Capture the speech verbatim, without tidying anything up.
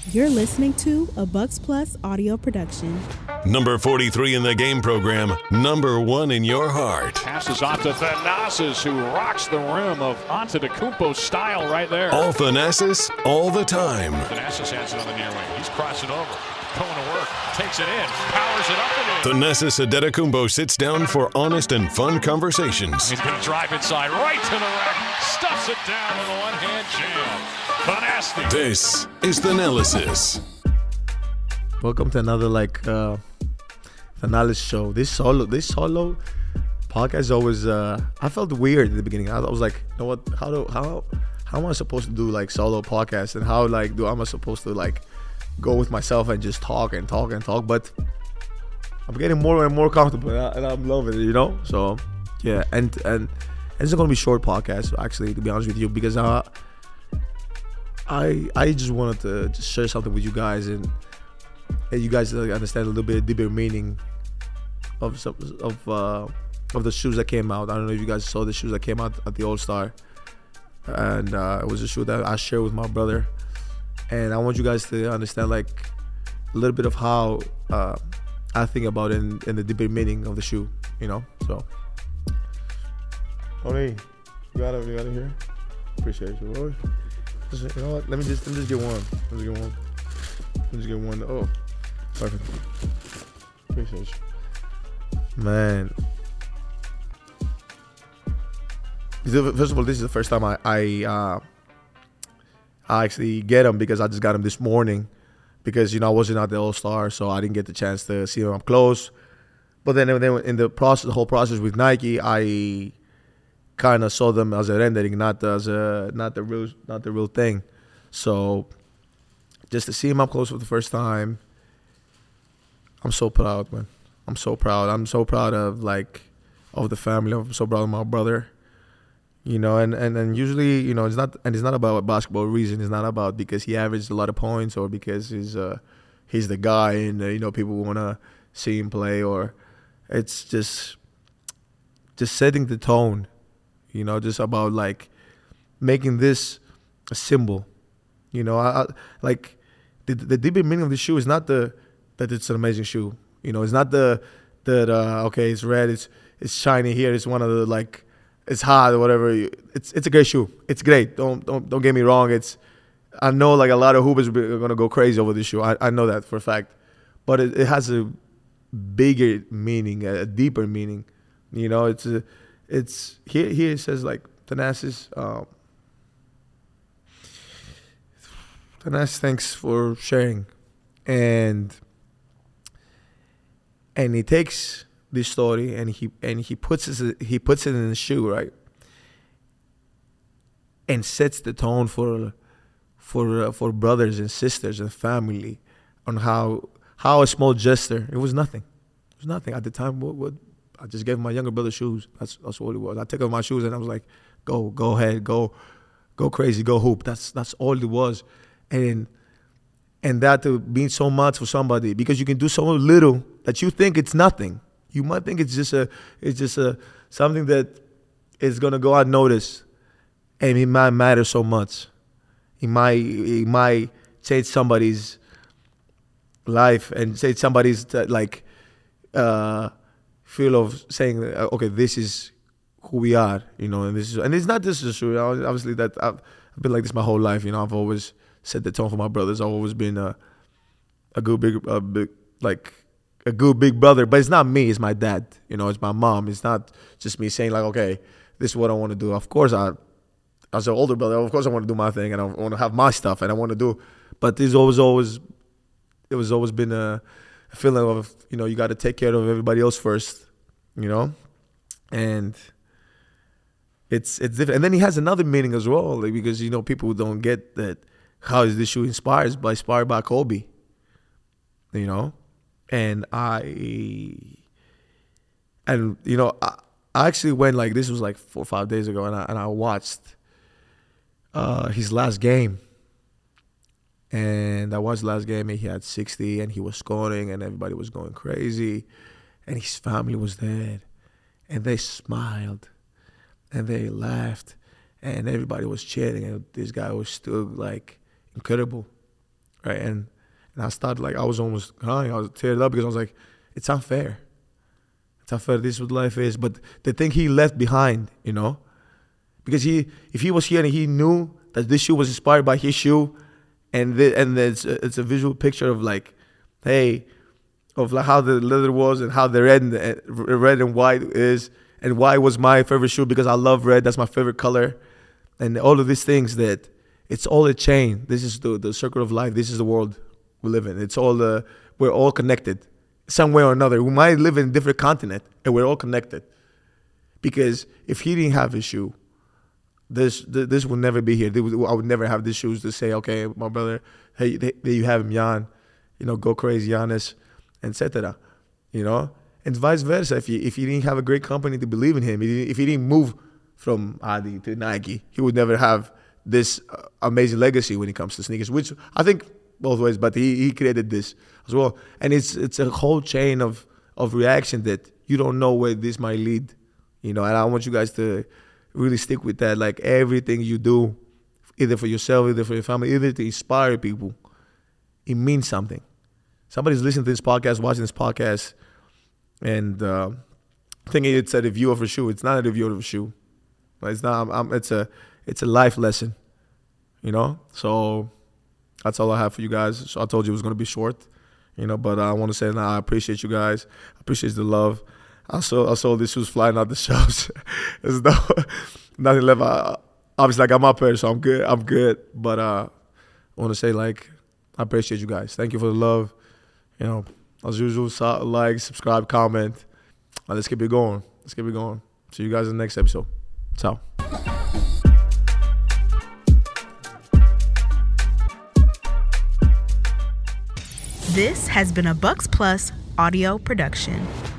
You're listening to a Bucks Plus audio production. Number forty-three in the game program, number one in your heart. Passes off to Thanasis, who rocks the rim of Antetokounmpo style right there. All Thanasis, all the time. Thanasis has it on the near wing. He's crossing over. Going to work. Takes it in. Powers it up and in. Thanasis Antetokounmpo sits down for honest and fun conversations. He's going to drive inside, right to the rack. Stuffs it down with a one-hand jam. Thanasis. This is Thanalysis. Welcome to another like uh Thanalysis show. This solo this solo podcast always uh I felt weird at the beginning. I was like, you know what, how do how how am I supposed to do like solo podcasts, and how like do am I supposed to like go with myself and just talk and talk and talk? But I'm getting more and more comfortable, and, I, and I'm loving it, you know. So yeah, and and, and it's gonna be short podcast actually, to be honest with you, because uh I I just wanted to just share something with you guys, and and you guys like, understand a little bit deeper meaning of some of uh, of the shoes that came out. I don't know if you guys saw the shoes that came out at the All Star, and uh, it was a shoe that I shared with my brother, and I want you guys to understand like a little bit of how uh, I think about it and, and the deeper meaning of the shoe. You know, so. Oh, hey, you got it, you got it here. Appreciate you, boy. Just, you know what? Let me just let me just get one. Let me just get one. Let me just get one. Oh, perfect. Appreciate you, man. First of all, this is the first time I I, uh, I actually get him, because I just got him this morning, because you know I wasn't at the All Star, so I didn't get the chance to see him up close. But then, then in the process, the whole process with Nike, I kind of saw them as a rendering, not as a not the real not the real thing. So just to see him up close for the first time, I'm so proud, man. I'm so proud. I'm so proud of like of the family. I'm so proud of my brother. You know, and, and, and usually, you know, it's not and it's not about a basketball reason. It's not about because he averaged a lot of points, or because he's uh he's the guy and uh, you know, people want to see him play, or it's just just setting the tone. You know, just about like making this a symbol. You know, I, I like the the deeper meaning of the shoe is not the that it's an amazing shoe. You know, it's not the that uh, okay, it's red, it's it's shiny here, it's one of the like it's hot or whatever. It's it's a great shoe. It's great. Don't don't don't get me wrong. It's I know like a lot of hoopers are gonna go crazy over this shoe. I, I know that for a fact, but it, it has a bigger meaning, a, a deeper meaning. You know, it's a It's here. Here it says like Thanasis. Um, Thanasis, thanks for sharing, and and he takes this story and he and he puts it he puts it in the shoe, right, and sets the tone for for uh, for brothers and sisters and family on how how a small gesture. It was nothing. It was nothing at the time. What what. I just gave my younger brother shoes. That's that's what it was. I took off my shoes and I was like, "Go, go ahead, go, go crazy, go hoop." That's that's all it was, and and that to mean so much for somebody, because you can do so little that you think it's nothing. You might think it's just a it's just a something that is gonna go unnoticed, and it might matter so much. It might it might change somebody's life and change somebody's like. Uh, feel of saying, okay, this is who we are, you know, and this is, and it's not this is true. Obviously, that I've, I've been like this my whole life, you know. I've always set the tone for my brothers. I've always been a, a good big, a big, like a good big brother. But it's not me. It's my dad. You know, it's my mom. It's not just me saying like, okay, this is what I want to do. Of course, I, as an older brother, of course, I want to do my thing and I want to have my stuff and I want to do. But there's always, always, it was always been a. A feeling of, you know, you got to take care of everybody else first, you know, and it's it's different. And then he has another meaning as well, like, because, you know, people don't get that. How is this shoe inspired by inspired by Kobe, you know, and I and you know I, I actually went like this was like four or five days ago, and I and I watched uh, his last game. And I watched the last game, and he had sixty, and he was scoring, and everybody was going crazy. And his family was there, and they smiled, and they laughed, and everybody was cheering, and this guy was still, like, incredible. right? And and I started like I was almost crying. I was teared up because I was like, it's unfair. It's unfair. This is what life is. But the thing he left behind, you know, because he if he was here and he knew that this shoe was inspired by his shoe, and the, and it's a, it's a visual picture of like, hey, of like how the leather was and how the red and the, red and white is, and why it was my favorite shoe because I love red. That's my favorite color, and all of these things that it's all a chain. This is the the circle of life. This is the world we live in. It's all the we're all connected some way or another. We might live in a different continent, and we're all connected. Because if he didn't have his shoe, this this would never be here. I would never have these shoes to say, okay, my brother, hey, there you have him, Jan. You know, go crazy, Giannis, et cetera. You know, and vice versa. If he if he didn't have a great company to believe in him, if he didn't move from Adi to Nike, he would never have this amazing legacy when it comes to sneakers. Which I think both ways, but he, he created this as well. And it's it's a whole chain of of reaction that you don't know where this might lead. You know, and I want you guys to really stick with that. Like everything you do, either for yourself, either for your family, either to inspire people, it means something. Somebody's listening to this podcast, watching this podcast, and uh, thinking it's a review of a shoe. It's not a review of a shoe. It's not. I'm, I'm, it's a. It's a life lesson. You know. So that's all I have for you guys. So I told you it was gonna be short. You know, but I want to say now I appreciate you guys. I appreciate the love. I saw I saw these shoes flying out the shelves. There's no nothing left. I, obviously, I got my pair, so I'm good. I'm good. But uh, I want to say like I appreciate you guys. Thank you for the love. You know, as usual, like, subscribe, comment. Now, let's keep it going. Let's keep it going. See you guys in the next episode. Ciao. This has been a Bucks Plus audio production.